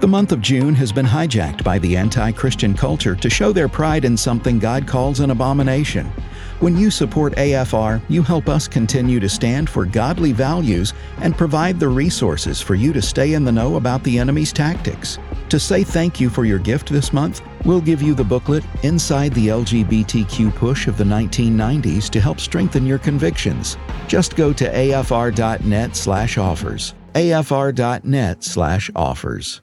The month of June has been hijacked by the anti-Christian culture to show their pride in something God calls an abomination. When you support AFR, you help us continue to stand for godly values and provide the resources for you to stay in the know about the enemy's tactics. To say thank you for your gift this month, we'll give you the booklet Inside the LGBTQ Push of the 1990s to help strengthen your convictions. Just go to afr.net/offers. afr.net/offers.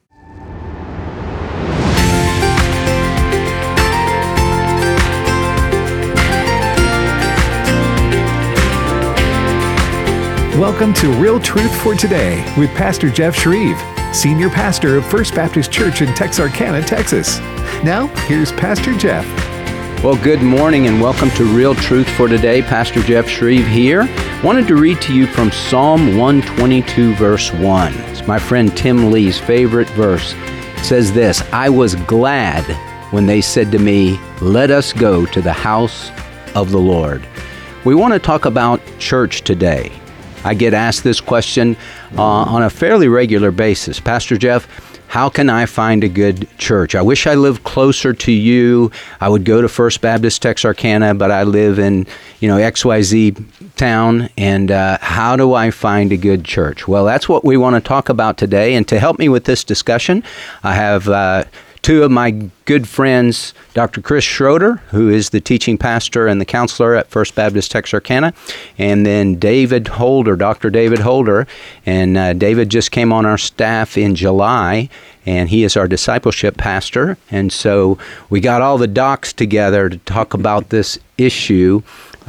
Welcome to Real Truth for Today with Pastor Jeff Shreve, Senior Pastor of First Baptist Church in Texarkana, Texas. Now, here's Pastor Jeff. Well, good morning and welcome to Real Truth for Today. Pastor Jeff Shreve here. Wanted to read to you from Psalm 122, verse 1. It's my friend Tim Lee's favorite verse. It says this, "I was glad when they said to me, 'Let us go to the house of the Lord.'" We want to talk about church today. I get asked this question on a fairly regular basis. Pastor Jeff, how can I find a good church? I wish I lived closer to you. I would go to First Baptist Texarkana, but I live in, XYZ town. And how do I find a good church? Well, that's what we want to talk about today. And to help me with this discussion, I have two of my good friends, Dr. Chris Schroeder, who is the teaching pastor and the counselor at First Baptist Texarkana, and then David Holder, Dr. David Holder. And David just came on our staff in July, and he is our discipleship pastor. And so we got all the docs together to talk about this issue.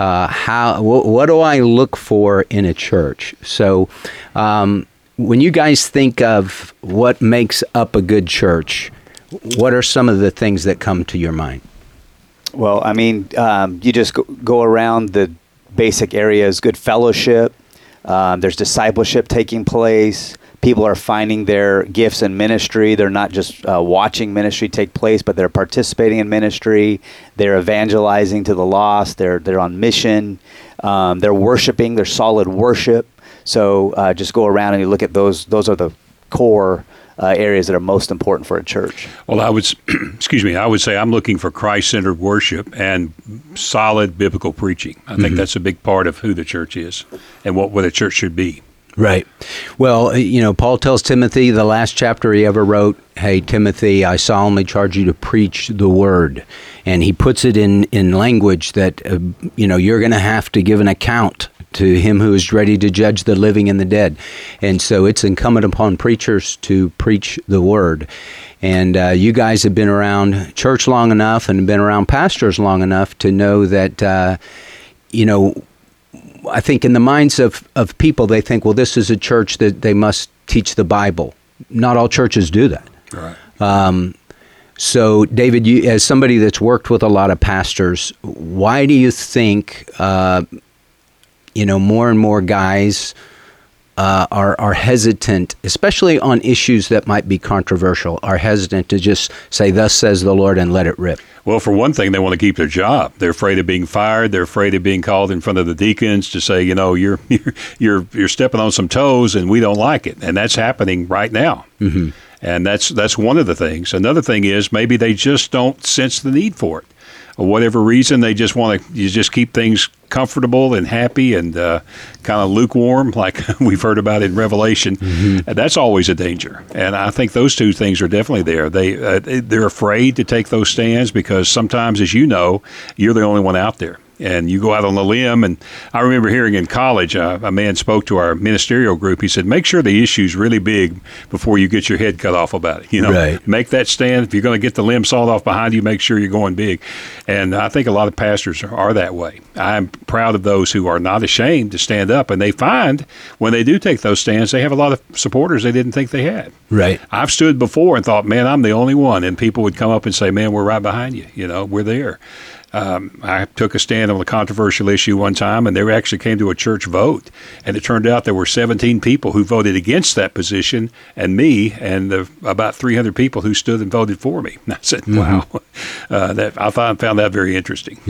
What do I look for in a church? So when you guys think of what makes up a good church, what are some of the things that come to your mind? Well, you just go around the basic areas, good fellowship, there's discipleship taking place, people are finding their gifts in ministry, they're not just watching ministry take place, but they're participating in ministry, they're evangelizing to the lost, they're on mission, they're worshiping, they're solid worship. So just go around and you look at those are the core areas that are most important for a church. Well, I would say I'm looking for Christ-centered worship and solid biblical preaching. I think that's a big part of who the church is and what a church should be. Right. Well, Paul tells Timothy, the last chapter he ever wrote, "Hey, Timothy, I solemnly charge you to preach the word." And he puts it in language that, you're going to have to give an account to him who is ready to judge the living and the dead. And so it's incumbent upon preachers to preach the word. And you guys have been around church long enough and been around pastors long enough to know that, I think in the minds of people, they think, well, this is a church that they must teach the Bible. Not all churches do that. Right. So, David, you, as somebody that's worked with a lot of pastors, why do you think more and more guys are hesitant, especially on issues that might be controversial, are hesitant to just say, "Thus says the Lord," and let it rip? Well, for one thing, they want to keep their job. They're afraid of being fired. They're afraid of being called in front of the deacons to say, you're stepping on some toes, and we don't like it. And that's happening right now. Mm-hmm. And that's one of the things. Another thing is maybe they just don't sense the need for it. For whatever reason, they just want to just keep things comfortable and happy and kind of lukewarm, like we've heard about in Revelation. Mm-hmm. That's always a danger. And I think those two things are definitely there. They're afraid to take those stands because sometimes, as you know, you're the only one out there. And you go out on a limb. And I remember hearing in college, a man spoke to our ministerial group. He said, make sure the issue's really big before you get your head cut off about it. Right. Make that stand. If you're going to get the limb sawed off behind you, make sure you're going big. And I think a lot of pastors are that way. I'm proud of those who are not ashamed to stand up. And they find when they do take those stands, they have a lot of supporters they didn't think they had. Right. I've stood before and thought, man, I'm the only one. And people would come up and say, man, we're right behind you. We're there. I took a stand on a controversial issue one time, and they actually came to a church vote. And it turned out there were 17 people who voted against that position, and me, and about 300 people who stood and voted for me. And I said, wow. I found that very interesting. Yeah.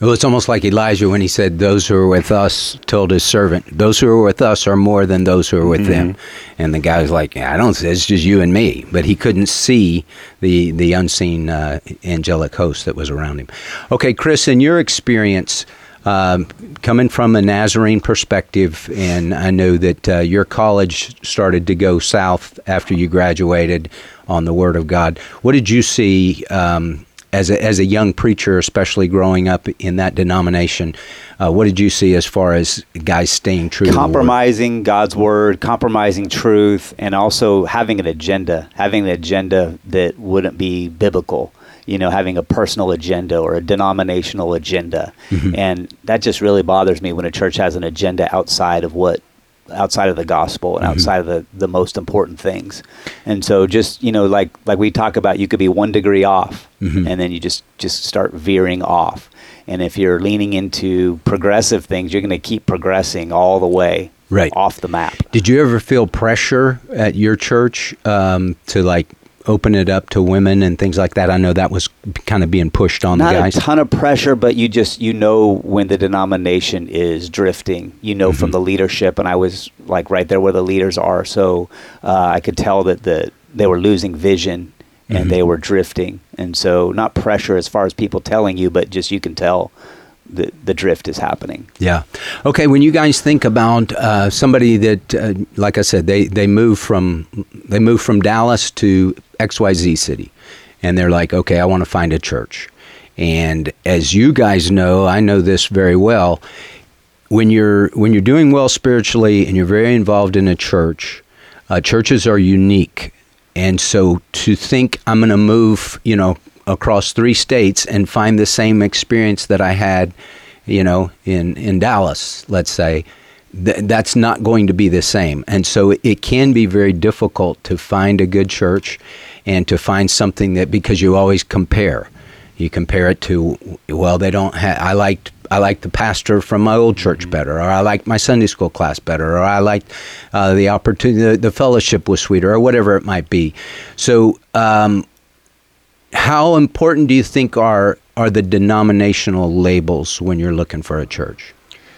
Well, it's almost like Elijah when he said, those who are with us, told his servant, those who are with us are more than those who are with them. And the guy was like, yeah, I don't see, it's just you and me. But he couldn't see the unseen angelic host that was around him. Okay, Chris, in your experience, coming from a Nazarene perspective, and I know that your college started to go south after you graduated on the Word of God. What did you see as a young preacher, especially growing up in that denomination? What did you see as far as guys staying true to the Word? Compromising God's Word, compromising truth, and also having an agenda that wouldn't be biblical. Having a personal agenda or a denominational agenda. And that just really bothers me when a church has an agenda outside of the gospel and outside of the most important things. And so just, like we talk about, you could be 1 degree off and then you just start veering off. And if you're leaning into progressive things, you're going to keep progressing all the way off the map. Did you ever feel pressure at your church to open it up to women and things like that? I know that was kind of being pushed on the guys. Not a ton of pressure, but you know when the denomination is drifting, from the leadership, and I was right there where the leaders are, so I could tell that they were losing vision and they were drifting. And so not pressure as far as people telling you, but just you can tell the drift is happening. Yeah. Okay, when you guys think about somebody that, like I said, they move from Dallas to XYZ city, and they're like, okay, I want to find a church. And as you guys know, I know this very well, when you're doing well spiritually and you're very involved in a church, churches are unique. And so to think I'm going to move, across 3 states and find the same experience that I had, in Dallas, let's say, that's not going to be the same. And so it can be very difficult to find a good church and to find something that, because you always compare. You compare it to, well, they don't have, I like the pastor from my old church better, or I like my Sunday school class better, or I like the opportunity, the fellowship was sweeter, or whatever it might be. So, how important do you think are the denominational labels when you're looking for a church?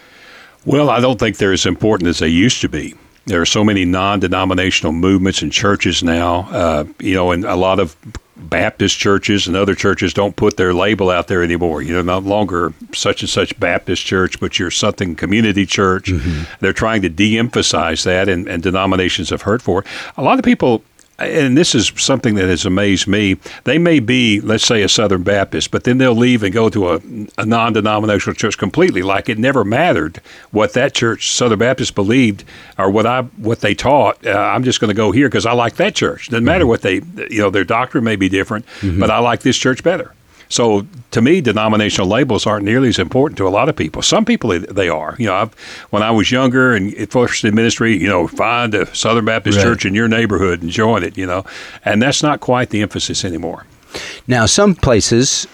Well, I don't think they're as important as they used to be. There are so many non-denominational movements and churches now, and a lot of Baptist churches and other churches don't put their label out there anymore. You're no longer such and such Baptist church, but you're something community church. They're trying to de-emphasize that, and denominations have hurt for it. A lot of people, and this is something that has amazed me, they may be, let's say, a Southern Baptist, but then they'll leave and go to a non-denominational church completely, like it never mattered what that church, Southern Baptist, believed or what they taught. I'm just going to go here because I like that church. Doesn't matter what their doctrine may be different, but I like this church better. So to me, denominational labels aren't nearly as important to a lot of people. Some people, they are. When I was younger and first in ministry, find a Southern Baptist church in your neighborhood and join it, and that's not quite the emphasis anymore. Now, some places,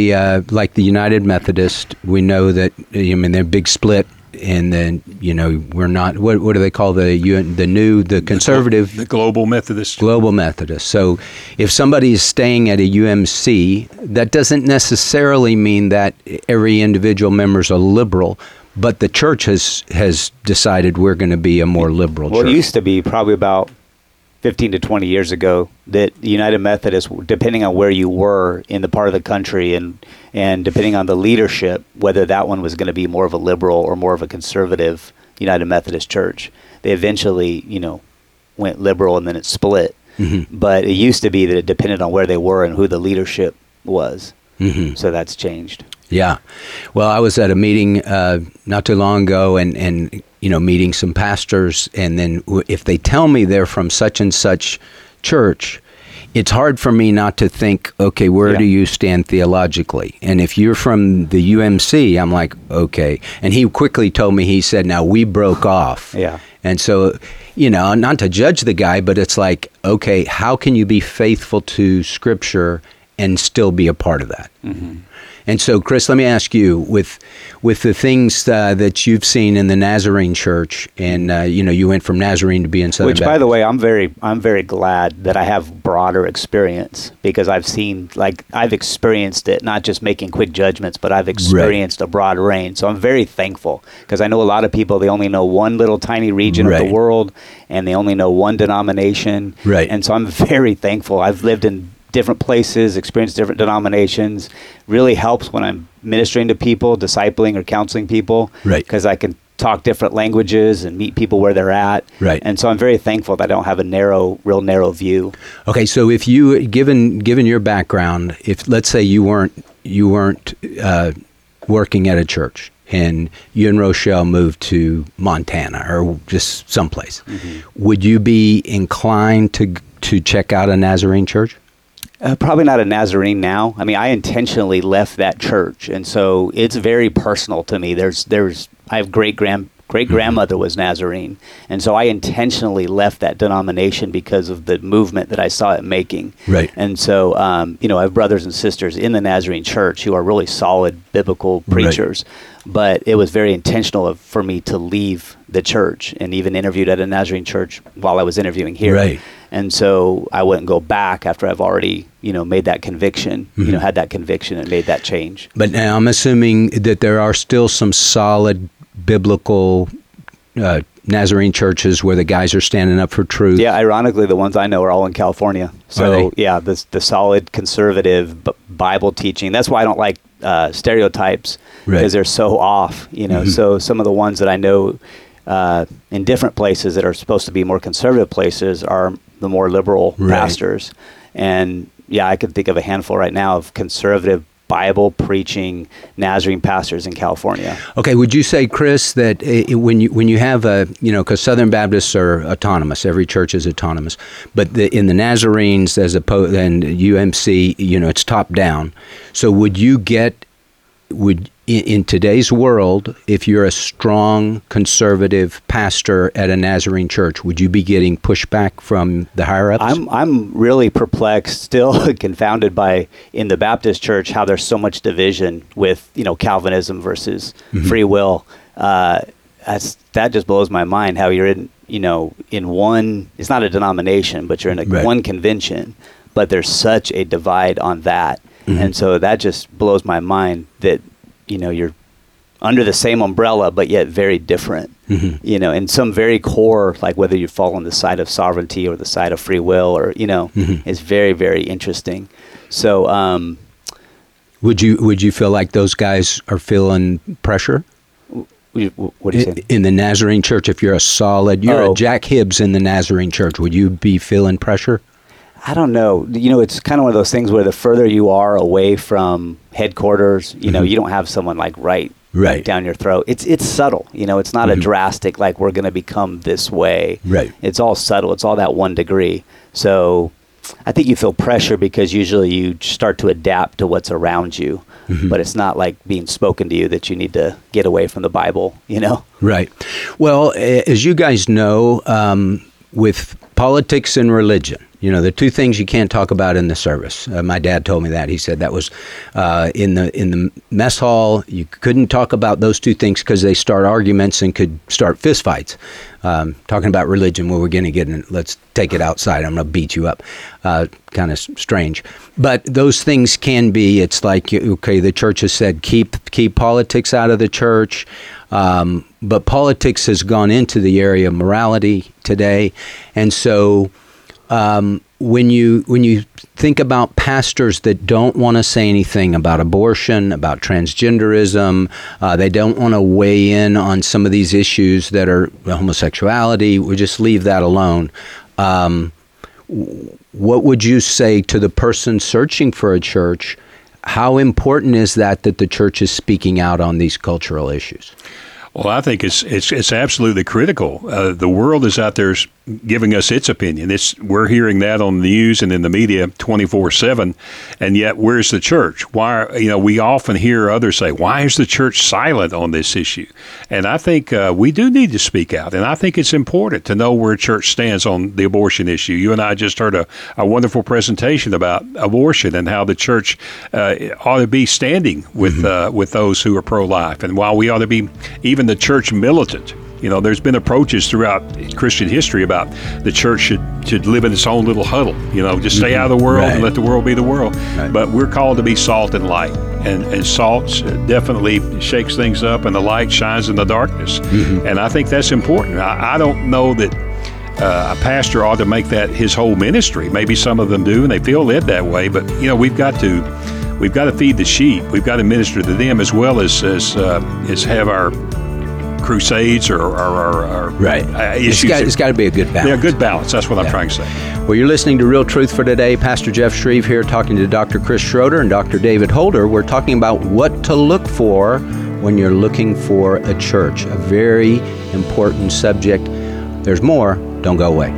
like the United Methodist, we know that, they're big split. And then, we're not, what do they call the conservative? The Global Methodist. Global Methodist. So if somebody is staying at a UMC, that doesn't necessarily mean that every individual member is a liberal, but the church has decided we're going to be a more liberal church. Well, it used to be probably about 15 to 20 years ago that the United Methodist, depending on where you were in the part of the country and depending on the leadership, whether that one was going to be more of a liberal or more of a conservative United Methodist church, they eventually, went liberal and then it split. But it used to be that it depended on where they were and who the leadership was. So that's changed. Yeah. Well, I was at a meeting not too long ago and meeting some pastors, and then if they tell me they're from such and such church, it's hard for me not to think, okay, where do you stand theologically? And if you're from the UMC, I'm like, okay. And he quickly told me, he said, now we broke off. Yeah. And so, not to judge the guy, but it's like, okay, how can you be faithful to Scripture and still be a part of that? And so, Chris, let me ask you, with the things that you've seen in the Nazarene Church, and you went from Nazarene to being Southern Which, by the way, I'm very glad that I have broader experience, because I've experienced it, not just making quick judgments, but I've experienced a broad range. So I'm very thankful, because I know a lot of people, they only know one little tiny region of the world, and they only know one denomination. Right. And so I'm very thankful. I've lived in different places, experienced different denominations. Really helps when I'm ministering to people, discipling or counseling people, right? Because I can talk different languages and meet people where they're at, right? And so I'm very thankful that I don't have a real narrow view. Okay, so if you, given your background, if let's say you weren't working at a church, and you and Rochelle moved to Montana or just someplace, would you be inclined to check out a Nazarene church? Probably not a Nazarene now. I mean, I intentionally left that church, and so it's very personal to me. I have great grandmother was Nazarene, and so I intentionally left that denomination because of the movement that I saw it making. Right. And so, I have brothers and sisters in the Nazarene church who are really solid biblical preachers. Right. But it was very intentional for me to leave the church, and even interviewed at a Nazarene church while I was interviewing here. Right. And so I wouldn't go back after I've already, made that conviction, had that conviction and made that change. But now I'm assuming that there are still some solid biblical Nazarene churches where the guys are standing up for truth. Yeah, ironically, the ones I know are all in California. So, yeah, the solid conservative Bible teaching. That's why I don't like stereotypes, because they're so off, So some of the ones that I know in different places that are supposed to be more conservative places are the more liberal pastors. And, yeah, I can think of a handful right now of conservative Bible preaching Nazarene pastors in California. Okay, would you say, Chris, that when you have because Southern Baptists are autonomous, every church is autonomous, but in the Nazarenes and UMC, it's top down. So in today's world, if you're a strong conservative pastor at a Nazarene church, would you be getting pushback from the higher ups? I'm really perplexed, still confounded by in the Baptist church how there's so much division with Calvinism versus free will. That just blows my mind. How you're in one. It's not a denomination, but you're in one convention, but there's such a divide on that, and so that just blows my mind that. You're under the same umbrella, but yet very different, and some very core, like whether you fall on the side of sovereignty or the side of free will, or, is very, very interesting. So, would you feel like those guys are feeling pressure? What do you say? In the Nazarene church, if you're a Jack Hibbs in the Nazarene church, would you be feeling pressure? I don't know. It's kind of one of those things where the further you are away from headquarters, you don't have someone like right down your throat. It's subtle. It's not a drastic, like we're going to become this way. Right. It's all subtle. It's all that 1 degree. So I think you feel pressure because usually you start to adapt to what's around you. But it's not like being spoken to you that you need to get away from the Bible, Right. Well, as you guys know, with politics and religion, the two things you can't talk about in the service. My dad told me that. He said that was in the mess hall. You couldn't talk about those two things because they start arguments and could start fistfights. Talking about religion, well, we're going to get in. Let's take it outside. I'm going to beat you up. Kind of strange. But those things can be. It's like, okay, the church has said keep politics out of the church. But politics has gone into the area of morality today, and so. When you think about pastors that don't want to say anything about abortion, about transgenderism, they don't want to weigh in on some of these issues that are homosexuality, we just leave that alone. What would you say to the person searching for a church? How important is that the church is speaking out on these cultural issues? Well, I think it's absolutely critical. The world is out there giving us its opinion. We're hearing that on the news and in the media 24/7, and yet where's the church? Why? We often hear others say, "Why is the church silent on this issue?" And I think we do need to speak out, and I think it's important to know where church stands on the abortion issue. You and I just heard a wonderful presentation about abortion and how the church ought to be standing with those who are pro-life, and while we ought to be even the church militant. There's been approaches throughout Christian history about the church should live in its own little huddle, just stay out of the world and let the world be the world. Right. But we're called to be salt and light, and salt definitely shakes things up, and the light shines in the darkness. And I think that's important. I don't know that a pastor ought to make that his whole ministry. Maybe some of them do, and they feel led that way. But we've got to feed the sheep. We've got to minister to them as well as have our crusades or issues. It's got to be a good balance. Yeah, a good balance. That's what I'm trying to say. Well, you're listening to Real Truth for Today. Pastor Jeff Shreve here talking to Dr. Chris Schroeder and Dr. David Holder. We're talking about what to look for when you're looking for a church. A very important subject. There's more. Don't go away.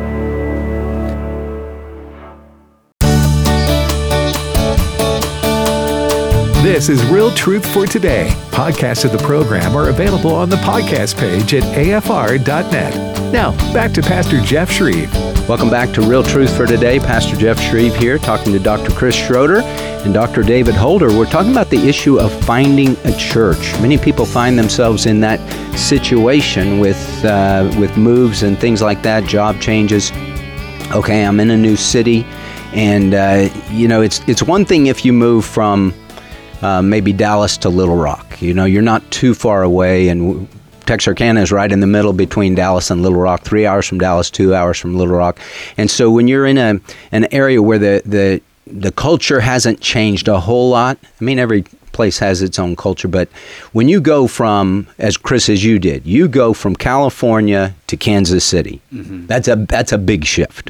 This is Real Truth for Today. Podcasts of the program are available on the podcast page at afr.net. Now, back to Pastor Jeff Shreve. Welcome back to Real Truth for Today. Pastor Jeff Shreve here talking to Dr. Chris Schroeder and Dr. David Holder. We're talking about the issue of finding a church. Many people find themselves in that situation with moves and things like that, job changes. Okay, I'm in a new city, and it's one thing if you move from maybe Dallas to Little Rock. You're not too far away, and Texarkana is right in the middle between Dallas and Little Rock, 3 hours from Dallas, 2 hours from Little Rock. And so when you're in an area where the culture hasn't changed a whole lot, I mean, every place has its own culture, but when you go from, as Chris, as you did, you go from California to Kansas City, that's a big shift.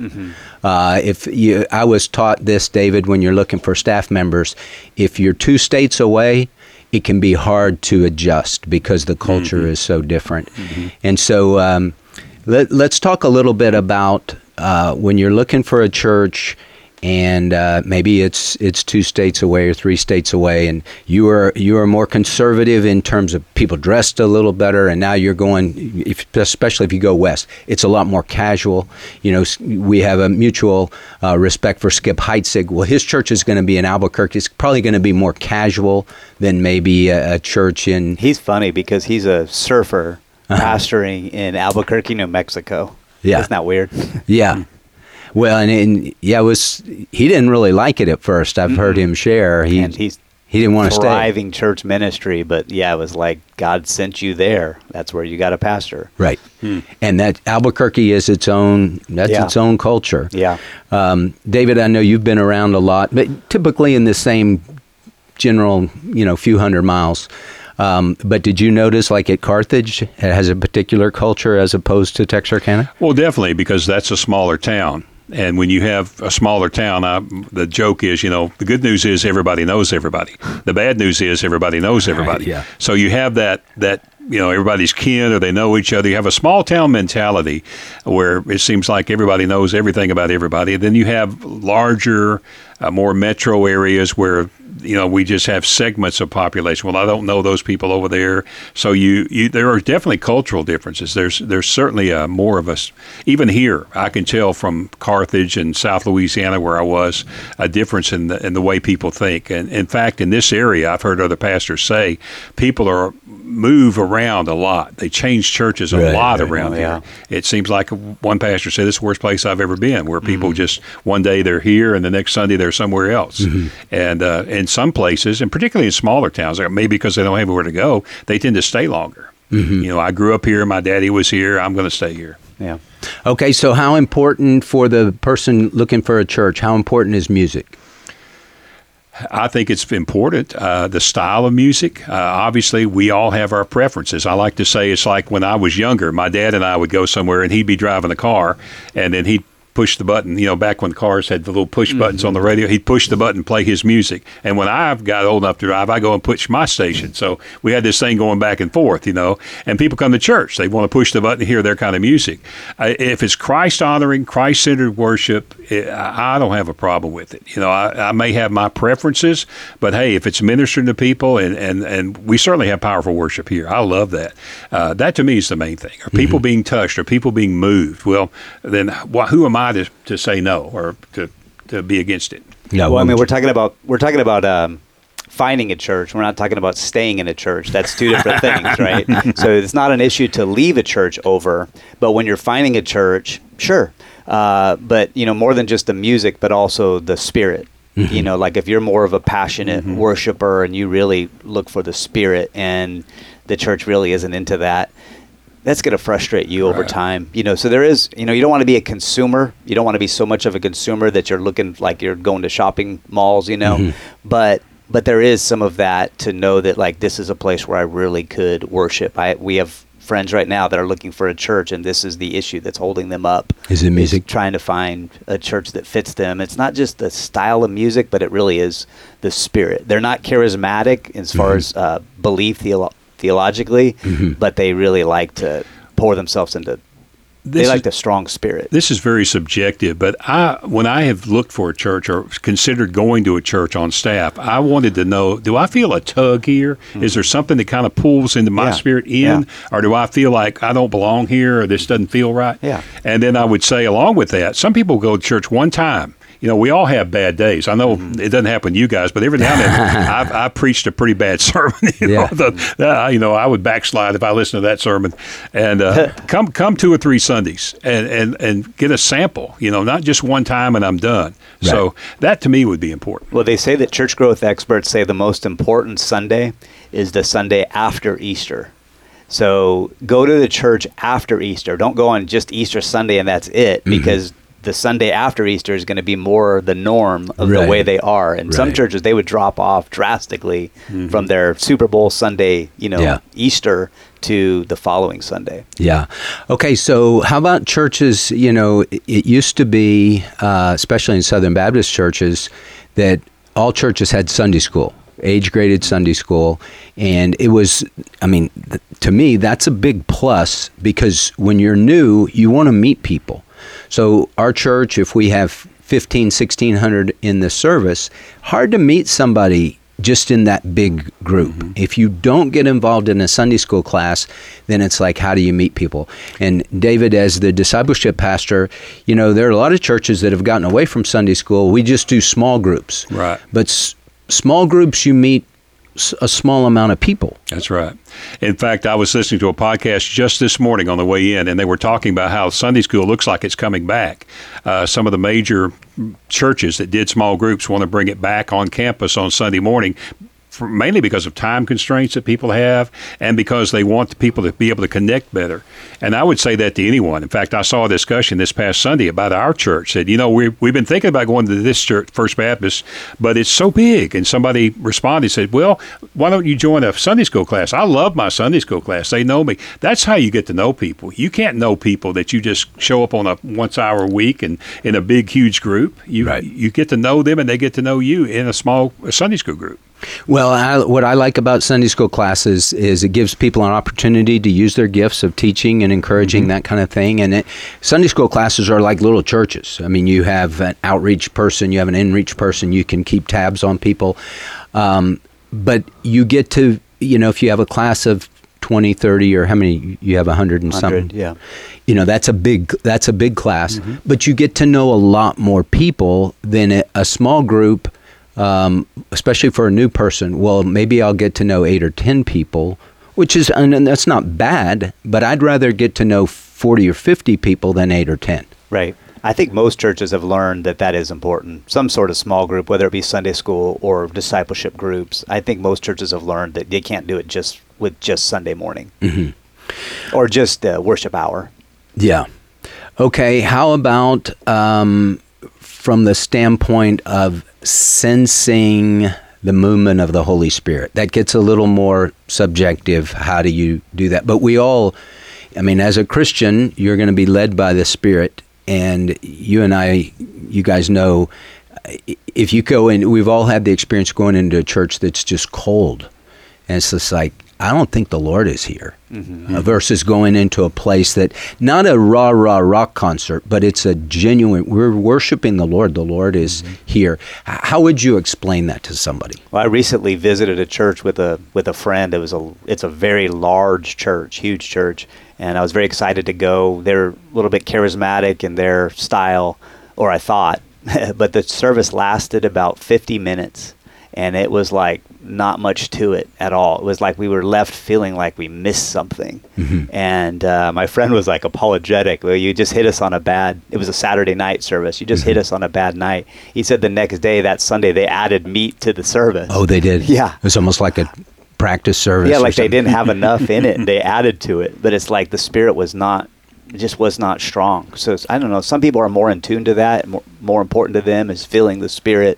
I was taught this, David, when you're looking for staff members, if you're 2 states away, it can be hard to adjust because the culture is so different. And so let's talk a little bit about when you're looking for a church, and maybe it's 2 states away or 3 states away, and you are more conservative in terms of people dressed a little better, and now you're going, especially if you go west, it's a lot more casual. We have a mutual respect for Skip Heitzig. Well, his church is going to be in Albuquerque. It's probably going to be more casual than maybe a church in... He's funny because he's a surfer pastoring in Albuquerque, New Mexico. Yeah. Isn't that weird? Yeah. Well, he didn't really like it at first. I've heard him share. He didn't want to stay. Thriving church ministry, but it was like God sent you there. That's where you got a pastor. Right. And that Albuquerque is its own culture. Yeah. David, I know you've been around a lot, but typically in the same general, few hundred miles. But did you notice, like at Carthage, it has a particular culture as opposed to Texarkana? Well, definitely, because that's a smaller town. And when you have a smaller town, the joke is, the good news is everybody knows everybody. The bad news is everybody knows everybody. Yeah. So you have that everybody's kin or they know each other. You have a small town mentality where it seems like everybody knows everything about everybody. And then you have larger, more metro areas where we just have segments of population. Well, I don't know those people over there. So there are definitely cultural differences. There's certainly more of us. Even here, I can tell from Carthage and South Louisiana where I was, a difference in the way people think. And in fact, in this area, I've heard other pastors say, people move around a lot. They change churches a lot around here. It seems like one pastor said, it's the worst place I've ever been, where people just, one day they're here and the next Sunday they're somewhere else. And in some places, and particularly in smaller towns, maybe because they don't have anywhere to go, they tend to stay longer. I grew up here, my daddy was here, I'm going to stay here. Yeah. Okay, so how important for the person looking for a church, how important is music? I think it's important. The style of music, obviously, we all have our preferences. I like to say it's like when I was younger, my dad and I would go somewhere and he'd be driving the car, and then he'd push the button. Back when cars had the little push buttons on the radio, he'd push the button, play his music. And when I got old enough to drive, I go and push my station. So we had this thing going back and forth, and people come to church. They want to push the button to hear their kind of music. If it's Christ-honoring, Christ-centered worship, I don't have a problem with it. I may have my preferences, but hey, if it's ministering to people, and we certainly have powerful worship here. I love that. That to me is the main thing. Are people being touched? Are people being moved? Well, then who am I to say no or to be against it? Yeah, well, I mean, we're talking about finding a church. We're not talking about staying in a church. That's two different things, right? So it's not an issue to leave a church over, but when you're finding a church, sure. But more than just the music, but also the spirit. Like if you're more of a passionate worshiper and you really look for the spirit, and the church really isn't into that, that's going to frustrate you over time. So there is, you don't want to be a consumer. You don't want to be so much of a consumer that you're looking like you're going to shopping malls, But there is some of that to know that, like, this is a place where I really could worship. We have friends right now that are looking for a church, and this is the issue that's holding them up. Is it music? Trying to find a church that fits them. It's not just the style of music, but it really is the spirit. They're not charismatic as far as belief theologically, but they really like to pour themselves into. They like the strong spirit. This is very subjective, but when I have looked for a church or considered going to a church on staff, I wanted to know, do I feel a tug here? Is there something that kind of pulls into my spirit in? Or do I feel like I don't belong here or this doesn't feel right? Yeah. And then I would say along with that, some people go to church one time. We all have bad days. I know it doesn't happen to you guys, but every now and then I preached a pretty bad sermon. I would backslide if I listened to that sermon. And come 2 or 3 Sundays and get a sample. Not just one time and I'm done. Right. So that to me would be important. Well, they say that church growth experts say the most important Sunday is the Sunday after Easter. So go to the church after Easter. Don't go on just Easter Sunday and that's it, because the Sunday after Easter is going to be more the norm of the way they are. And some churches, they would drop off drastically from their Super Bowl Sunday, Easter to the following Sunday. Yeah. Okay, so how about churches, it used to be, especially in Southern Baptist churches, that all churches had Sunday school, age-graded Sunday school. And it was, to me, that's a big plus, because when you're new, you want to meet people. So our church, if we have 1,600 in the service, hard to meet somebody just in that big group. If you don't get involved in a Sunday school class, then it's like, how do you meet people? And David, as the discipleship pastor, there are a lot of churches that have gotten away from Sunday school. We just do small groups. Right. But small groups, you meet a small amount of people. That's right. In fact, I was listening to a podcast just this morning on the way in, and they were talking about how Sunday school looks like it's coming back. Some of the major churches that did small groups want to bring it back on campus on Sunday morning, mainly because of time constraints that people have and because they want the people to be able to connect better. And I would say that to anyone. In fact, I saw a discussion this past Sunday about our church that, we've been thinking about going to this church, First Baptist, but it's so big. And somebody responded, said, well, why don't you join a Sunday school class? I love my Sunday school class. They know me. That's how you get to know people. You can't know people that you just show up on a once hour a week and in a big, huge group. You get to know them and they get to know you in a small Sunday school group. Well, what I like about Sunday school classes is it gives people an opportunity to use their gifts of teaching and encouraging, that kind of thing. And Sunday school classes are like little churches. You have an outreach person, you have an in-reach person, you can keep tabs on people. But you get to, if you have a class of 20, 30, or how many, you have 100 and something. Yeah. That's a big class. But you get to know a lot more people than a small group. Especially for a new person, well, maybe I'll get to know 8 or 10 people, and that's not bad, but I'd rather get to know 40 or 50 people than 8 or 10. Right. I think most churches have learned that is important. Some sort of small group, whether it be Sunday school or discipleship groups. I think most churches have learned that they can't do it just Sunday morning or just worship hour. Yeah. Okay. How about from the standpoint of sensing the movement of the Holy Spirit? That gets a little more subjective. How do you do that? But we all, as a Christian, you're going to be led by the Spirit. and you guys know, if you go in, we've all had the experience going into a church that's just cold, and it's just like, I don't think the Lord is here. Versus going into a place that, not a rah-rah rock concert, but it's a genuine, we're worshiping the Lord. The Lord is here. How would you explain that to somebody? Well, I recently visited a church with a friend. It's a very large church, huge church, and I was very excited to go. They're a little bit charismatic in their style, or I thought, but the service lasted about 50 minutes. And it was like not much to it at all. It was like we were left feeling like we missed something. And my friend was like apologetic. Well, you just hit us on it was a Saturday night service. You just hit us on a bad night. He said the next day, that Sunday, they added meat to the service. Oh, they did? Yeah. It was almost like a practice service. Yeah, like they didn't have enough in it and they added to it. But it's like the spirit was not strong. So I don't know. Some people are more in tune to that. More important to them is feeling the spirit.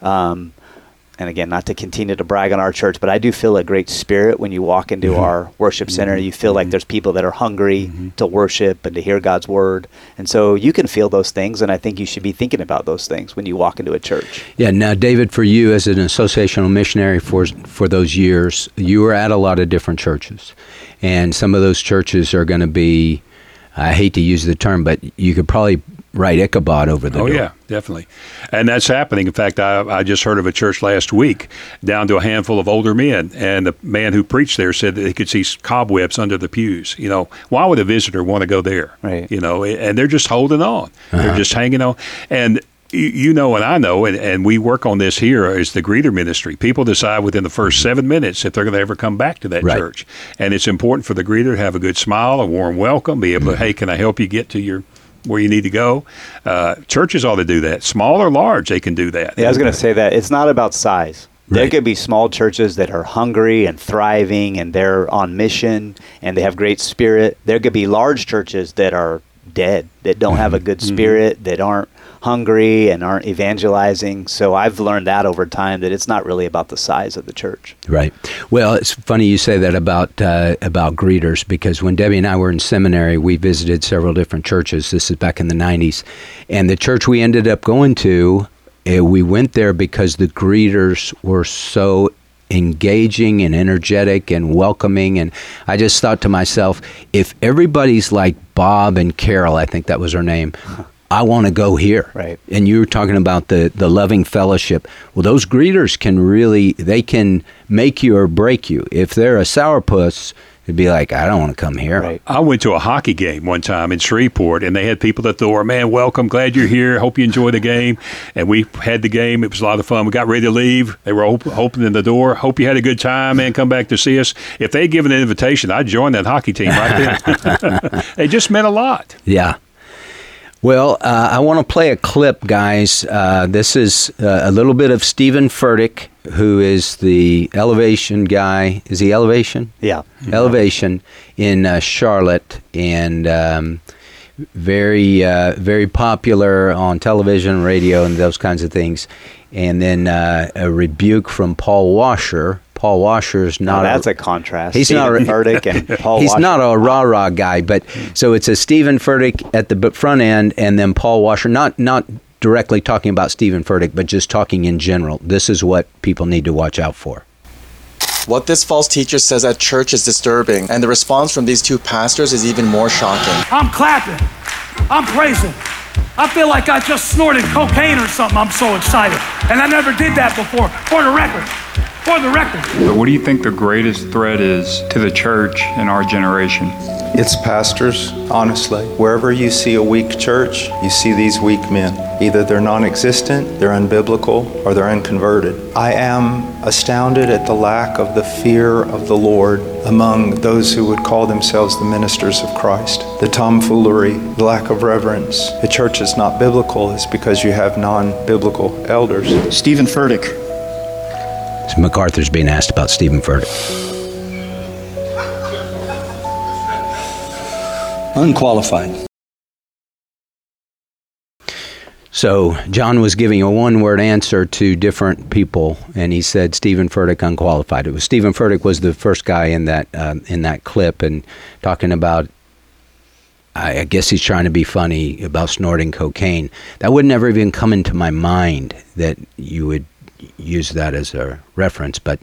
And again, not to continue to brag on our church, but I do feel a great spirit when you walk into our worship center. You feel like there's people that are hungry to worship and to hear God's word. And so you can feel those things, and I think you should be thinking about those things when you walk into a church. Yeah. Now, David, for you as an associational missionary for those years, you were at a lot of different churches. And some of those churches are going to be, I hate to use the term, but you could probably write Ichabod over the door. Oh, yeah, definitely. And that's happening. In fact, I just heard of a church last week down to a handful of older men, and the man who preached there said that he could see cobwebs under the pews. You know, why would a visitor want to go there? Right. You know, and they're just holding on. They're just hanging on. And you know, and I know, and we work on this here, is the greeter ministry. People decide within the first 7 minutes if they're going to ever come back to that church. And it's important for the greeter to have a good smile, a warm welcome, be able to, hey, can I help you get to where you need to go? Churches ought to do that. Small or large, they can do that. Yeah, I was going to say that. It's not about size. There Right. could be small churches that are hungry and thriving and they're on mission and they have great spirit. There could be large churches that are dead, that don't have a good spirit, that aren't hungry and aren't evangelizing. So I've learned that over time, that it's not really about the size of the church. Right. Well, it's funny you say that about greeters, because when Debbie and I were in seminary, we visited several different churches. This is back in the 90s. And the church we ended up going to, we went there because the greeters were so engaging and energetic and welcoming. And I just thought to myself, if everybody's like Bob and Carol, I think that was her name, I want to go here. Right. And you were talking about the loving fellowship. Well, those greeters they can make you or break you. If they're a sourpuss, it'd be like, I don't want to come here. Right. I went to a hockey game one time in Shreveport, and they had people at the door, man, welcome, glad you're here, hope you enjoy the game. And we had the game. It was a lot of fun. We got ready to leave. They were opening the door. Hope you had a good time, man, come back to see us. If they'd given an invitation, I'd join that hockey team right then. It just meant a lot. Yeah. Well, I want to play a clip, guys. This is a little bit of Stephen Furtick, who is the Elevation guy. Is he Elevation? Yeah. Elevation in Charlotte, and very popular on television, radio, and those kinds of things. And then a rebuke from Paul Washer. Paul Washer's not. That's a contrast. He's Stephen not Furtick and Paul He's Washer. not a rah-rah guy, but so it's a Stephen Furtick at the front end, and then Paul Washer, not directly talking about Stephen Furtick, but just talking in general. This is what people need to watch out for. What this false teacher says at church is disturbing, and the response from these two pastors is even more shocking. I'm clapping. I'm praising. I feel like I just snorted cocaine or something. I'm so excited. And I never did that before. For the record. For the record. But what do you think the greatest threat is to the church in our generation? It's pastors, honestly. Wherever you see a weak church, you see these weak men. Either they're non-existent, they're unbiblical, or they're unconverted. I am astounded at the lack of the fear of the Lord among those who would call themselves the ministers of Christ. The tomfoolery, the lack of reverence. The church is not biblical is because you have non-biblical elders. Stephen Furtick. So MacArthur's being asked about Stephen Furtick. Unqualified. So John was giving a one-word answer to different people, and he said Stephen Furtick unqualified. It was Stephen Furtick was the first guy in that clip, and talking about I guess he's trying to be funny about snorting cocaine. That would never even come into my mind that you would use that as a reference. But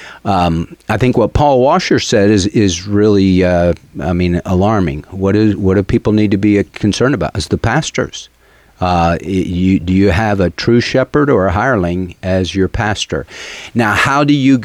I think what Paul Washer said is really, alarming. What do people need to be concerned about as the pastors? Do you have a true shepherd or a hireling as your pastor? Now, how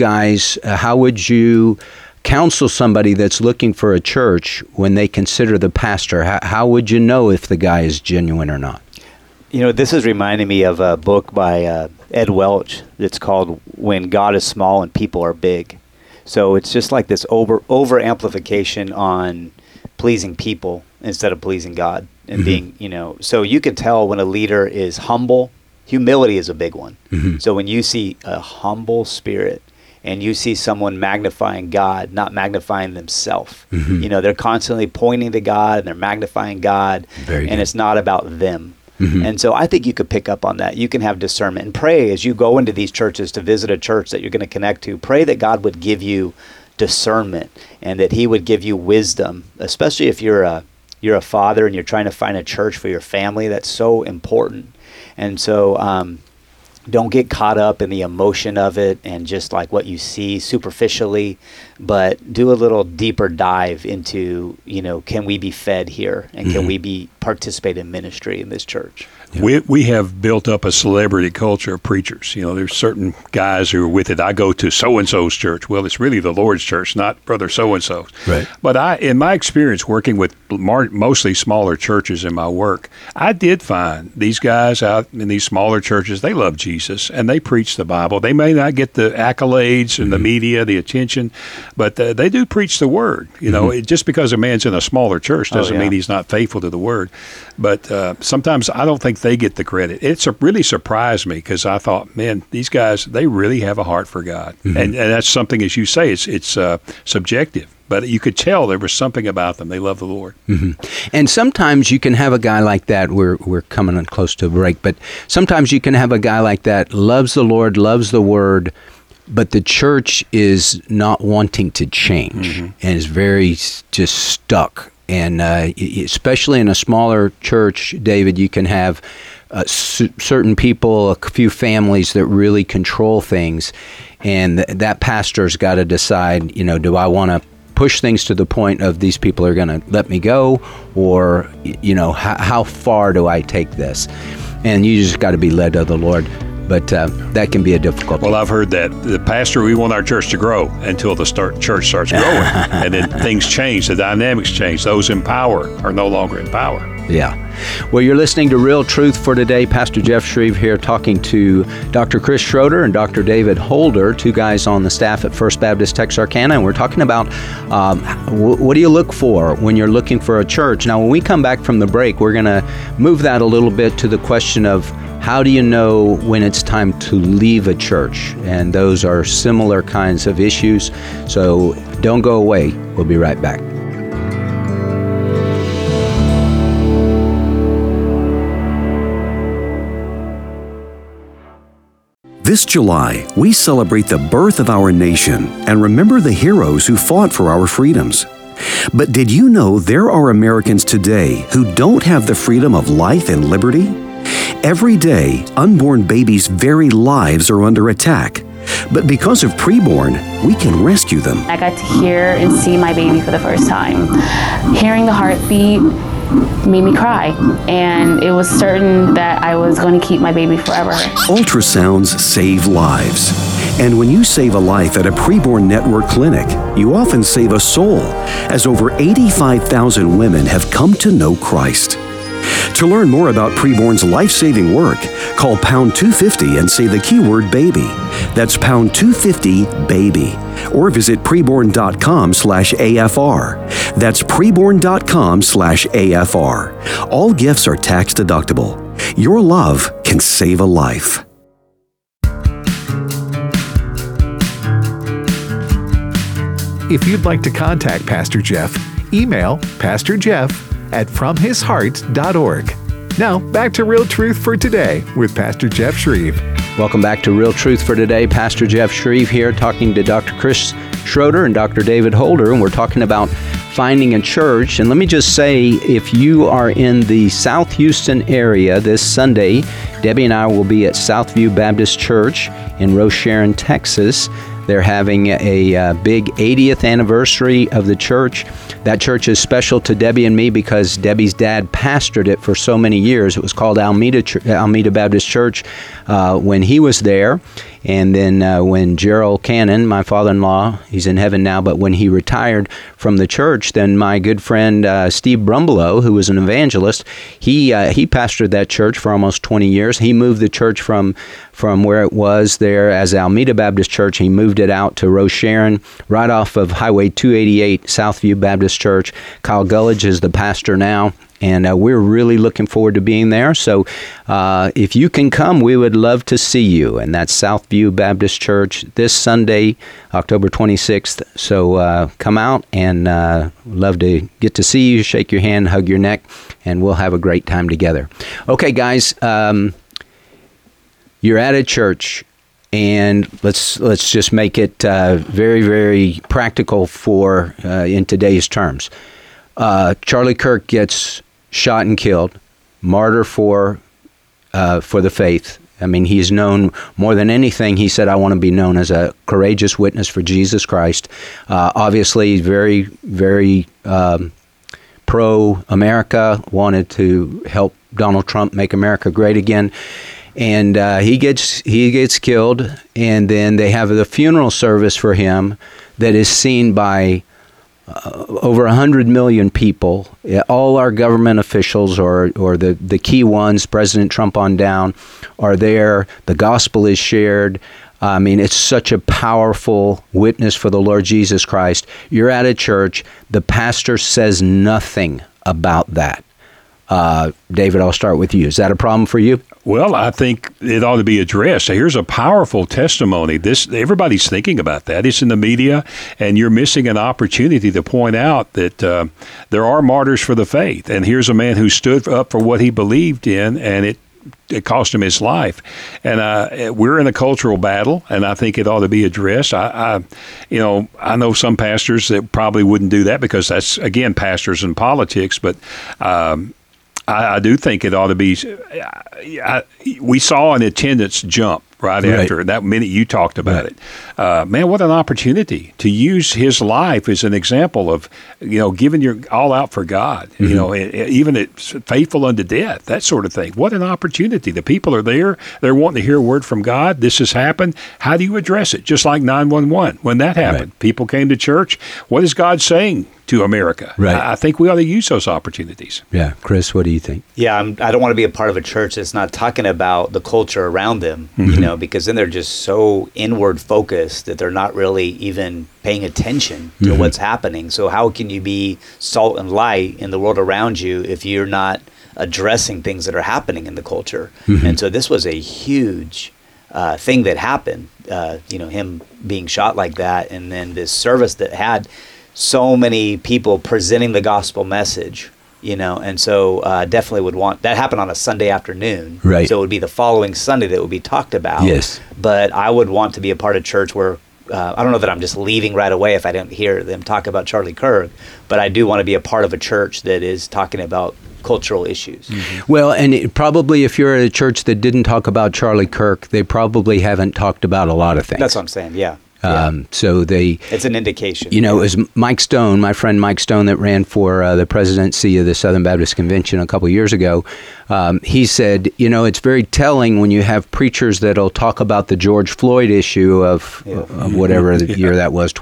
would you counsel somebody that's looking for a church when they consider the pastor? How would you know if the guy is genuine or not? This is reminding me of a book by Ed Welch that's called When God is Small and People Are Big. So it's just like this over amplification on pleasing people instead of pleasing God and being, so you can tell when a leader is humble. Humility is a big one. So when you see a humble spirit, and you see someone magnifying God, not magnifying themselves. They're constantly pointing to God and they're magnifying God, and it's not about them. And so I think you could pick up on that. You can have discernment and pray as you go into these churches to visit a church that you're going to connect to. Pray that God would give you discernment and that He would give you wisdom, especially if you're a father and you're trying to find a church for your family. That's so important. And so don't get caught up in the emotion of it and just like what you see superficially, but do a little deeper dive into, can we be fed here and can we participate in ministry in this church? We have built up a celebrity culture of preachers. There's certain guys who are with it. I go to so-and-so's church. Well, it's really the Lord's church, not Brother so-and-so's. Right. But in my experience working with mostly smaller churches in my work, I did find these guys out in these smaller churches, they love Jesus and they preach the Bible. They may not get the accolades and the media, the attention, but they do preach the Word. Just because a man's in a smaller church doesn't mean he's not faithful to the Word. But sometimes I don't think they get the credit. It's really surprised me because I thought, man, these guys, they really have a heart for God. And that's something, as you say, it's subjective. But you could tell there was something about them. They love the Lord. And sometimes you can have a guy like that. We're coming on close to a break. But sometimes you can have a guy like that, loves the Lord, loves the Word, but the church is not wanting to change and is very just stuck. And especially in a smaller church, David, you can have certain people, a few families that really control things. And that pastor's got to decide, do I want to push things to the point of these people are going to let me go? Or, how far do I take this? And you just got to be led of the Lord. But that can be a difficult thing. Well, I've heard that the pastor, we want our church to grow until the church starts growing. And then things change, the dynamics change. Those in power are no longer in power. Yeah. Well, you're listening to Real Truth for Today. Pastor Jeff Shreve here talking to Dr. Chris Schroeder and Dr. David Holder, two guys on the staff at First Baptist Texarkana. And we're talking about what do you look for when you're looking for a church? Now, when we come back from the break, we're going to move that a little bit to the question of how do you know when it's time to leave a church? And those are similar kinds of issues. So don't go away. We'll be right back. This July, we celebrate the birth of our nation and remember the heroes who fought for our freedoms. But did you know there are Americans today who don't have the freedom of life and liberty? Every day, unborn babies' very lives are under attack. But because of Preborn, we can rescue them. I got to hear and see my baby for the first time. Hearing the heartbeat made me cry, and it was certain that I was going to keep my baby forever. Ultrasounds save lives. And when you save a life at a Preborn Network clinic, you often save a soul, as over 85,000 women have come to know Christ. To learn more about Preborn's life-saving work, call pound 250 and say the keyword baby. That's pound 250 baby. Or visit preborn.com/AFR. That's preborn.com/AFR. All gifts are tax deductible. Your love can save a life. If you'd like to contact Pastor Jeff, email pastorjeff@fromhisheart.org. Now, back to Real Truth for Today with Pastor Jeff Shreve. Welcome back to Real Truth for Today. Pastor Jeff Shreve here talking to Dr. Chris Schroeder and Dr. David Holder, and we're talking about finding a church. And let me just say, if you are in the South Houston area this Sunday, Debbie and I will be at Southview Baptist Church in Rocheron, Texas. They're having a big 80th anniversary of the church. That church is special to Debbie and me because Debbie's dad pastored it for so many years. It was called Almeda Baptist Church when he was there. And then when Gerald Cannon, my father-in-law, he's in heaven now, but when he retired from the church, then my good friend Steve Brumbelow, who was an evangelist, he pastored that church for almost 20 years. He moved the church from where it was there as Almeda Baptist Church. He moved it out to Rocheron, right off of Highway 288, Southview Baptist Church. Kyle Gullidge is the pastor now. And we're really looking forward to being there. So if you can come, we would love to see you. And that's Southview Baptist Church this Sunday, October 26th. So come out and love to get to see you, shake your hand, hug your neck, and we'll have a great time together. Okay, guys, you're at a church. And let's just make it very, very practical for in today's terms. Charlie Kirk gets shot and killed, martyr for the faith. I mean, he's known more than anything. He said, I want to be known as a courageous witness for Jesus Christ. Obviously, very, very pro-America, wanted to help Donald Trump make America great again. And he gets killed, and then they have the funeral service for him that is seen by over 100 million people. All our government officials, or the key ones, President Trump on down, are there. The gospel is shared. I mean, it's such a powerful witness for the Lord Jesus Christ. You're at a church. The pastor says nothing about that. David, I'll start with you. Is that a problem for you? Well, I think it ought to be addressed. Here's a powerful testimony. Everybody's thinking about that. It's in the media, and you're missing an opportunity to point out that there are martyrs for the faith. And here's a man who stood up for what he believed in, and it cost him his life. And we're in a cultural battle, and I think it ought to be addressed. I know some pastors that probably wouldn't do that because that's, again, pastors and politics, but I do think it ought to be. We saw an attendance jump right after that minute you talked about it. Man, what an opportunity to use his life as an example of, giving your all out for God, even it's faithful unto death, that sort of thing. What an opportunity. The people are there. They're wanting to hear a word from God. This has happened. How do you address it? Just like 911, when that happened, people came to church. What is God saying to America? Right. I think we ought to use those opportunities. Yeah. Chris, what do you think? Yeah, I don't want to be a part of a church that's not talking about the culture around them, because then they're just so inward focused that they're not really even paying attention to what's happening. So how can you be salt and light in the world around you if you're not addressing things that are happening in the culture? And so this was a huge thing that happened, him being shot like that, and then this service that had so many people presenting the gospel message, and so definitely would want that happen on a Sunday afternoon. Right. So it would be the following Sunday that would be talked about. Yes. But I would want to be a part of church where I don't know that I'm just leaving right away if I didn't hear them talk about Charlie Kirk, but I do want to be a part of a church that is talking about cultural issues. Well, and probably if you're at a church that didn't talk about Charlie Kirk, they probably haven't talked about a lot of things. That's what I'm saying. Yeah. So it's an indication. It was Mike Stone, my friend Mike Stone, that ran for the presidency of the Southern Baptist Convention a couple years ago. He said, it's very telling when you have preachers that'll talk about the George Floyd issue of whatever the year that was,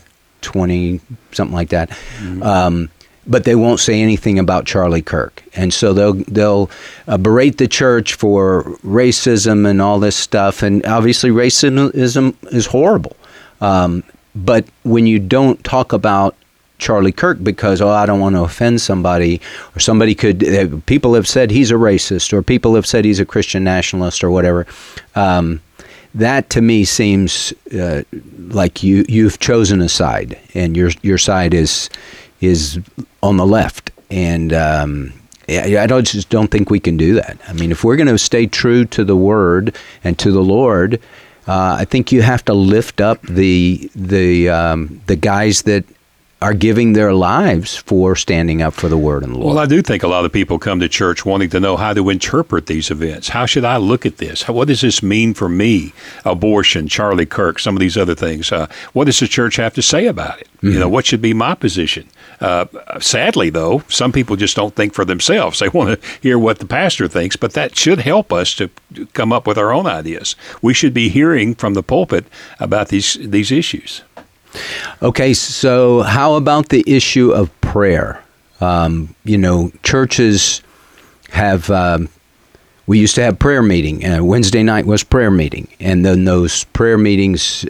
2020, something like that. But they won't say anything about Charlie Kirk. And so they'll berate the church for racism and all this stuff. And obviously racism is horrible. But when you don't talk about Charlie Kirk because, I don't want to offend somebody, or somebody people have said he's a racist, or people have said he's a Christian nationalist or whatever, that to me seems like you've chosen a side, and your side is on the left. And I just don't think we can do that. I mean, if we're going to stay true to the Word and to the Lord, I think you have to lift up the guys that are giving their lives for standing up for the word and the Lord. Well, I do think a lot of people come to church wanting to know how to interpret these events. How should I look at this? What does this mean for me? Abortion, Charlie Kirk, some of these other things. What does the church have to say about it? Mm-hmm. What should be my position? Sadly, though, some people just don't think for themselves. They want to hear what the pastor thinks, but that should help us to come up with our own ideas. We should be hearing from the pulpit about these issues. Okay, so how about the issue of prayer? Churches have, we used to have prayer meeting. Wednesday night was prayer meeting. And then those prayer meetings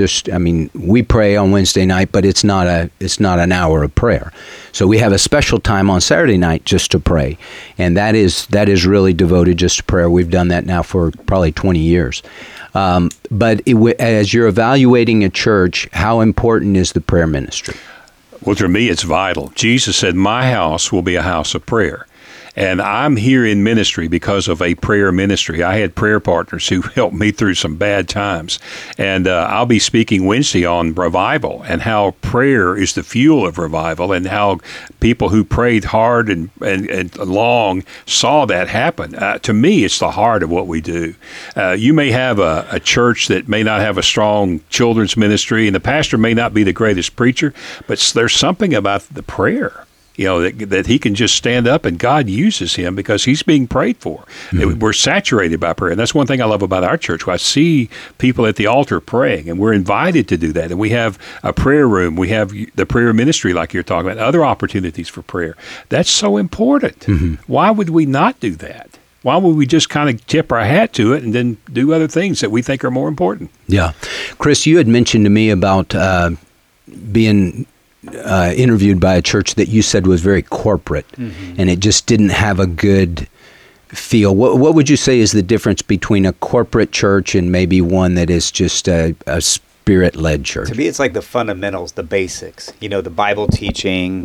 we pray on Wednesday night, but it's not an hour of prayer. So we have a special time on Saturday night just to pray. And that is really devoted just to prayer. We've done that now for probably 20 years. But as you're evaluating a church, how important is the prayer ministry? Well, to me, it's vital. Jesus said, "My house will be a house of prayer." And I'm here in ministry because of a prayer ministry. I had prayer partners who helped me through some bad times. And I'll be speaking Wednesday on revival and how prayer is the fuel of revival and how people who prayed hard and long saw that happen. To me, it's the heart of what we do. You may have a church that may not have a strong children's ministry, and the pastor may not be the greatest preacher, but there's something about the prayer. That he can just stand up and God uses him because he's being prayed for. Mm-hmm. We're saturated by prayer. And that's one thing I love about our church. I see people at the altar praying, and we're invited to do that. And we have a prayer room. We have the prayer ministry like you're talking about, other opportunities for prayer. That's so important. Mm-hmm. Why would we not do that? Why would we just kind of tip our hat to it and then do other things that we think are more important? Yeah. Chris, you had mentioned to me about being interviewed by a church that you said was very corporate, and it just didn't have a good feel. What would you say is the difference between a corporate church and maybe one that is just a Spirit-led church? To me, it's like the fundamentals, the basics. The Bible teaching,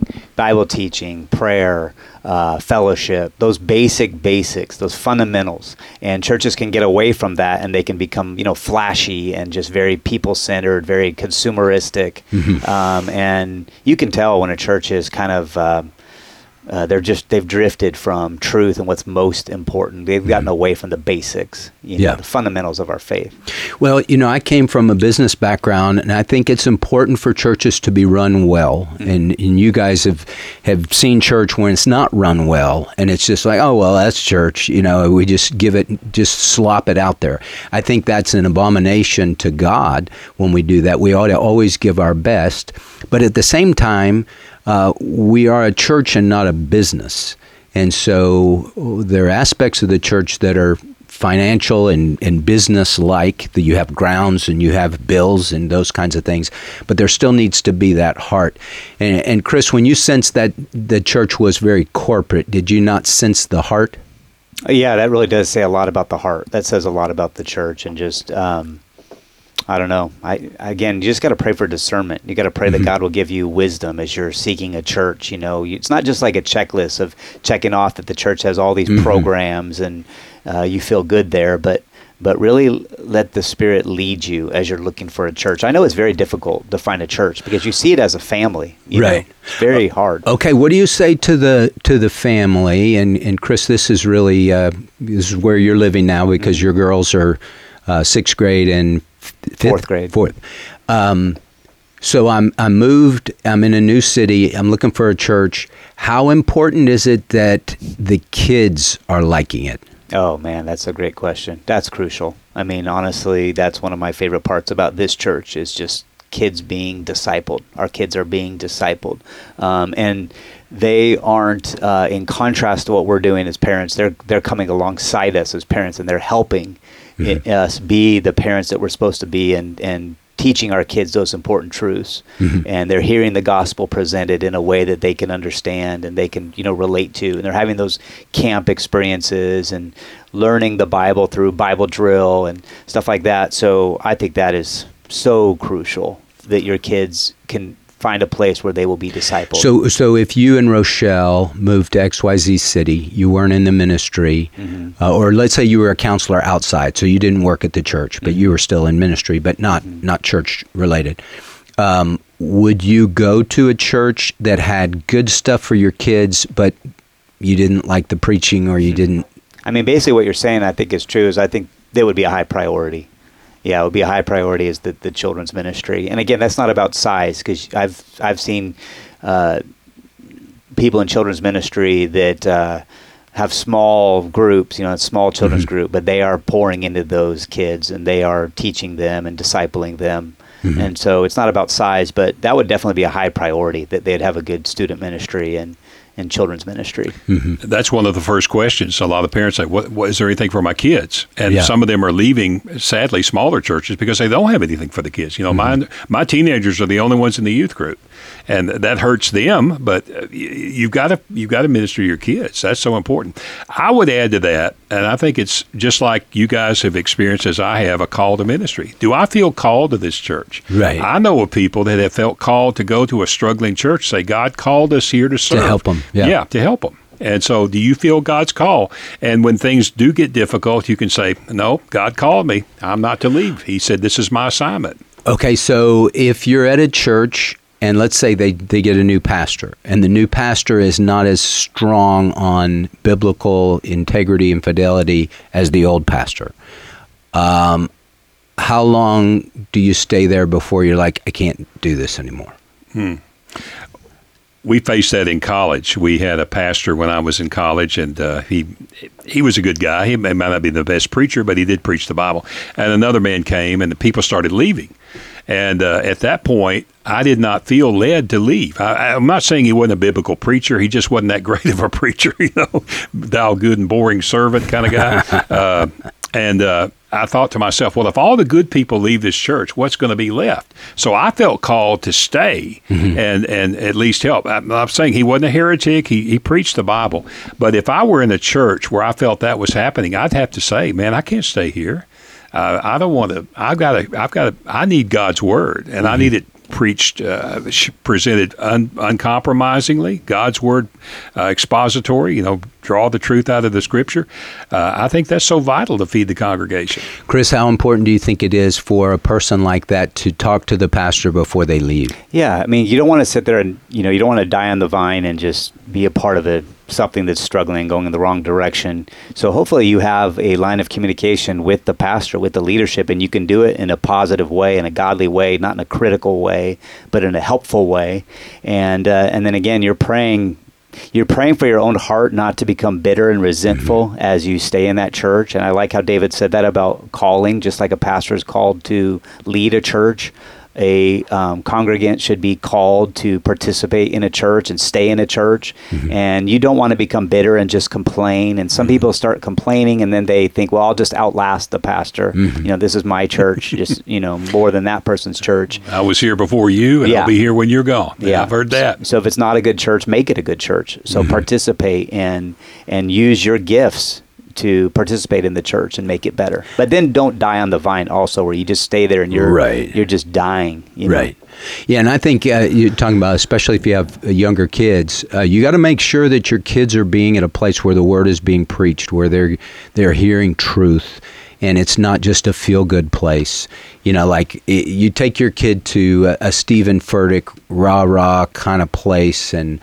prayer, fellowship, those basics, those fundamentals. And churches can get away from that, and they can become, flashy and just very people-centered, very consumeristic. Mm-hmm. And you can tell when a church is kind of they've drifted from truth and what's most important. They've gotten away from the basics, the fundamentals of our faith. Well, I came from a business background, and I think it's important for churches to be run well. Mm-hmm. And you guys have seen church when it's not run well, and it's just like, oh, well, that's church. We just slop it out there. I think that's an abomination to God when we do that. We ought to always give our best. But at the same time, we are a church and not a business. And so there are aspects of the church that are financial and business-like, that you have grounds and you have bills and those kinds of things. But there still needs to be that heart. And Chris, when you sensed that the church was very corporate, did you not sense the heart? Yeah, that really does say a lot about the heart. That says a lot about the church and just... I don't know. You just got to pray for discernment. You got to pray that God will give you wisdom as you're seeking a church. It's not just like a checklist of checking off that the church has all these programs and you feel good there, but really let the Spirit lead you as you're looking for a church. I know it's very difficult to find a church because you see it as a family. Right. It's very hard. Okay, what do you say to the family? And Chris, this is really this is where you're living now because your girls are 6th grade and fourth grade. So I'm moved. I'm in a new city. I'm looking for a church. How important is it that the kids are liking it? Oh man, that's a great question. That's crucial. I mean, honestly, that's one of my favorite parts about this church is just kids being discipled. Our kids are being discipled, and they aren't. In contrast to what we're doing as parents, they're coming alongside us as parents, and they're helping us be the parents that we're supposed to be and teaching our kids those important truths. And they're hearing the gospel presented in a way that they can understand and they can relate to, and they're having those camp experiences and learning the Bible through Bible drill and stuff like that. So I think that is so crucial that your kids can find a place where they will be discipled. So if you and Rochelle moved to XYZ city, you weren't in the ministry, or let's say you were a counselor outside, so you didn't work at the church, but you were still in ministry, but not church related. would you go to a church that had good stuff for your kids, but you didn't like the preaching, or you didn't? I mean, basically what you're saying, I think, is true, is I think there would be a high priority. Yeah, it would be a high priority is the children's ministry. And again, that's not about size, because I've seen people in children's ministry that have small groups, small children's group, but they are pouring into those kids, and they are teaching them and discipling them. And so it's not about size, but that would definitely be a high priority, that they'd have a good student ministry and children's ministry. That's one of the first questions. A lot of parents say, what is there anything for my kids? And some of them are leaving, sadly, smaller churches because they don't have anything for the kids. My teenagers are the only ones in the youth group, and that hurts them, but you've got to minister to your kids. That's so important. I would add to that, and I think it's just like you guys have experienced as I have, a call to ministry. Do I feel called to this church? Right. I know of people that have felt called to go to a struggling church, say, God called us here to serve. To help them. Yeah, to help them. And so do you feel God's call? And when things do get difficult, you can say, no, God called me. I'm not to leave. He said, this is my assignment. Okay, so if you're at a church, and let's say they get a new pastor, and the new pastor is not as strong on biblical integrity and fidelity as the old pastor, how long do you stay there before you're like, I can't do this anymore? We faced that in college. We had a pastor when I was in college, and he was a good guy. He might not be the best preacher, but he did preach the Bible. And another man came, and the people started leaving. And at that point, I did not feel led to leave. I'm not saying he wasn't a biblical preacher. He just wasn't that great of a preacher, thou good and boring servant kind of guy. And I thought to myself, well, if all the good people leave this church, what's going to be left? So I felt called to stay and at least help. I'm saying he wasn't a heretic. He preached the Bible. But if I were in a church where I felt that was happening, I'd have to say, man, I can't stay here. I don't want to. I need God's word, and I need it preached, presented uncompromisingly. God's word, expository. Draw the truth out of the Scripture. I think that's so vital to feed the congregation. Chris, how important do you think it is for a person like that to talk to the pastor before they leave? Yeah, I mean, you don't want to sit there and you don't want to die on the vine and just be a part of something that's struggling, going in the wrong direction. So hopefully you have a line of communication with the pastor, with the leadership, and you can do it in a positive way, in a godly way, not in a critical way, but in a helpful way. And then again, you're praying for your own heart not to become bitter and resentful as you stay in that church. And I like how David said that about calling, just like a pastor is called to lead a church. A congregant should be called to participate in a church and stay in a church. And you don't want to become bitter and just complain. And some people start complaining, and then they think, well, I'll just outlast the pastor. This is my church, just, more than that person's church. I was here before you, and I'll be here when you're gone. Yeah, I've heard that. So if it's not a good church, make it a good church. So participate and use your gifts to participate in the church and make it better. But then don't die on the vine also, where you just stay there and you're just dying. Right. Yeah, and I think you're talking about, especially if you have younger kids, you got to make sure that your kids are being at a place where the word is being preached, where they're hearing truth, and it's not just a feel-good place. You take your kid to a Stephen Furtick rah-rah kind of place, and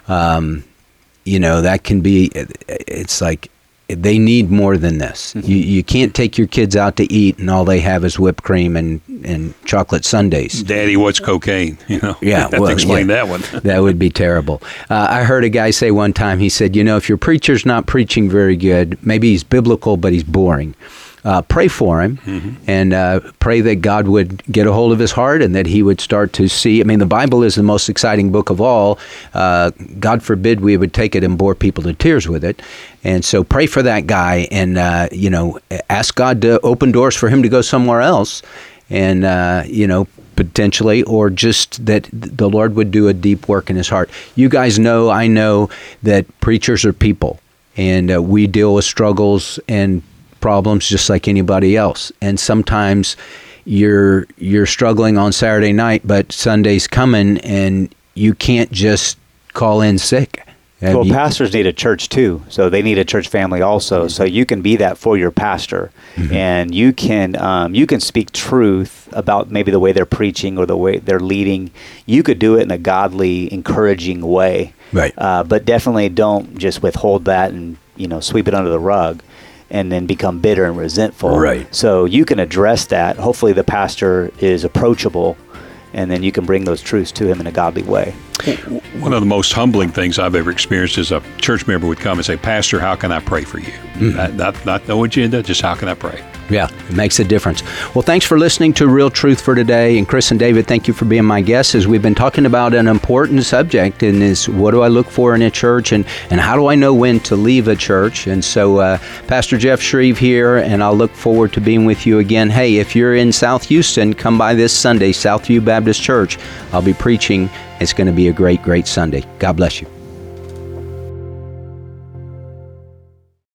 that can be, it's like, they need more than this. You can't take your kids out to eat and all they have is whipped cream and chocolate sundaes. Daddy, what's cocaine? Yeah, have to explain that one. That would be terrible. I heard a guy say one time, he said, if your preacher's not preaching very good, maybe he's biblical, but he's boring. Pray for him and pray that God would get a hold of his heart and that he would start to see. I mean, the Bible is the most exciting book of all. God forbid we would take it and bore people to tears with it. And so pray for that guy and, ask God to open doors for him to go somewhere else and, potentially, or just that the Lord would do a deep work in his heart. You guys know, I know that preachers are people, and we deal with struggles and problems just like anybody else. And sometimes you're struggling on Saturday night, but Sunday's coming and you can't just call in sick. Well, pastors need a church too, so they need a church family also. So you can be that for your pastor, and you can speak truth about maybe the way they're preaching or the way they're leading. You could do it in a godly, encouraging way, right? But definitely don't just withhold that and sweep it under the rug, and then become bitter and resentful. Right. So you can address that. Hopefully, the pastor is approachable, and then you can bring those truths to him in a godly way. One of the most humbling things I've ever experienced is a church member would come and say, "Pastor, how can I pray for you?" Not no agenda, just how can I pray? Yeah, it makes a difference. Well, thanks for listening to Real Truth for Today. And Chris and David, thank you for being my guests as we've been talking about an important subject, and is what do I look for in a church, and how do I know when to leave a church? And so Pastor Jeff Shreve here, and I'll look forward to being with you again. Hey, if you're in South Houston, come by this Sunday, Southview Baptist Church. I'll be preaching. It's going to be a great, great Sunday. God bless you.